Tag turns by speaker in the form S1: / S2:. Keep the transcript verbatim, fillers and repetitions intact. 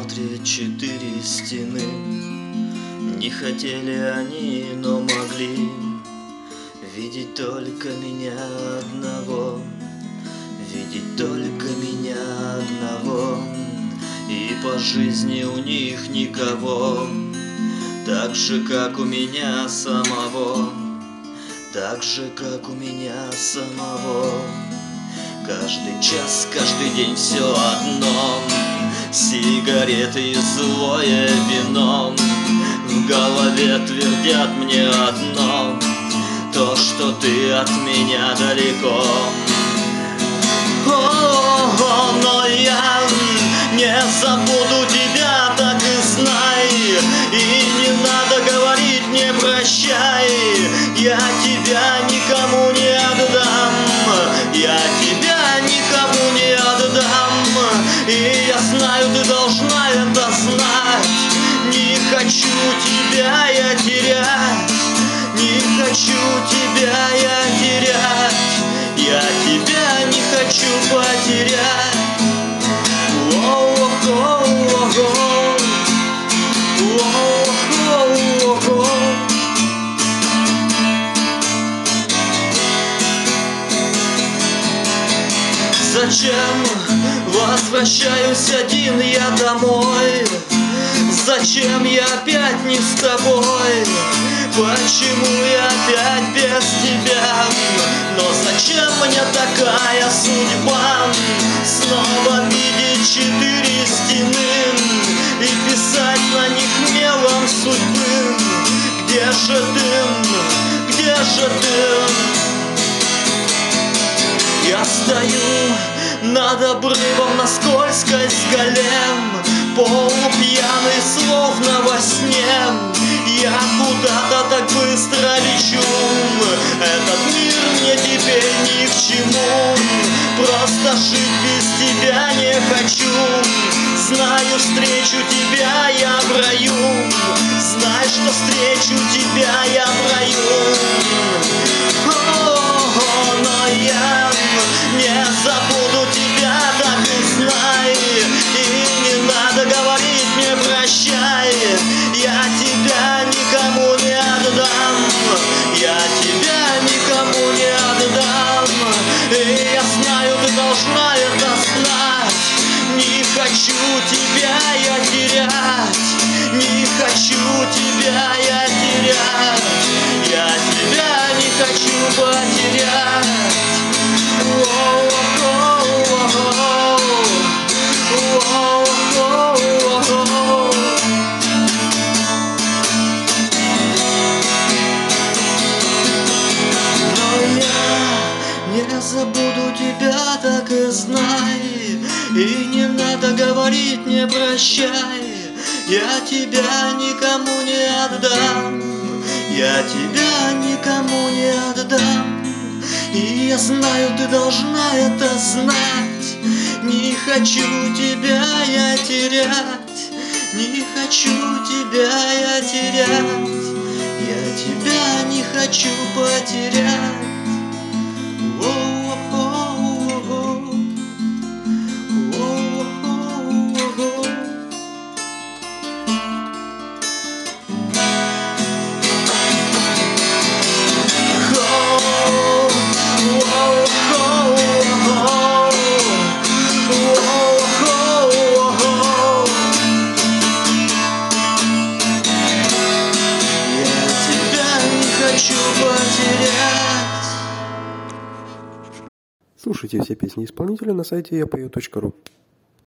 S1: смотрит четыре стены. Не хотели они, но могли видеть только меня одного, видеть только меня одного. И по жизни у них никого, так же, как у меня самого, так же, как у меня самого. Каждый час, каждый день все одно: сигареты и злое вино. В голове твердят мне одно: то, что ты от меня далеко. О, но я не забуду тебя, так и знай. И не надо говорить мне прощай. Я тебя никому не отдам, я тебя никому не отдам. И я знаю, ты должна это знать. Не хочу тебя я терять, не хочу тебя я терять. Я тебя не хочу потерять. О-о-о-о-о. О-о-о-о-о. Зачем возвращаюсь один я домой? Зачем я опять не с тобой? Почему я опять без тебя? Но зачем мне такая судьба? Снова видеть четыре стены и писать на них мелом судьбы. Где же ты? Где же ты? Я стою над обрывом на скользкой скале, полупьяный, словно во сне. Я куда-то так быстро лечу. Этот мир мне теперь ни к чему. Просто жить без тебя не хочу. Знаю, встречу тебя я в раю. Знай, что встречу тебя я в раю. О, но я не забуду тебя, так и знай. И не надо говорить мне прощай. Я тебя никому не отдам, я тебя никому не отдам. И я знаю, ты должна это знать. Не хочу тебя я терять, не хочу тебя я терять. Я тебя не хочу потерять. Не забуду тебя, так и знай. И не надо говорить мне прощай. Я тебя никому не отдам, я тебя никому не отдам. И я знаю, ты должна это знать. Не хочу тебя я терять, не хочу тебя я терять. Я тебя не хочу потерять.
S2: Слушайте все песни исполнителя на сайте я пою точка ру.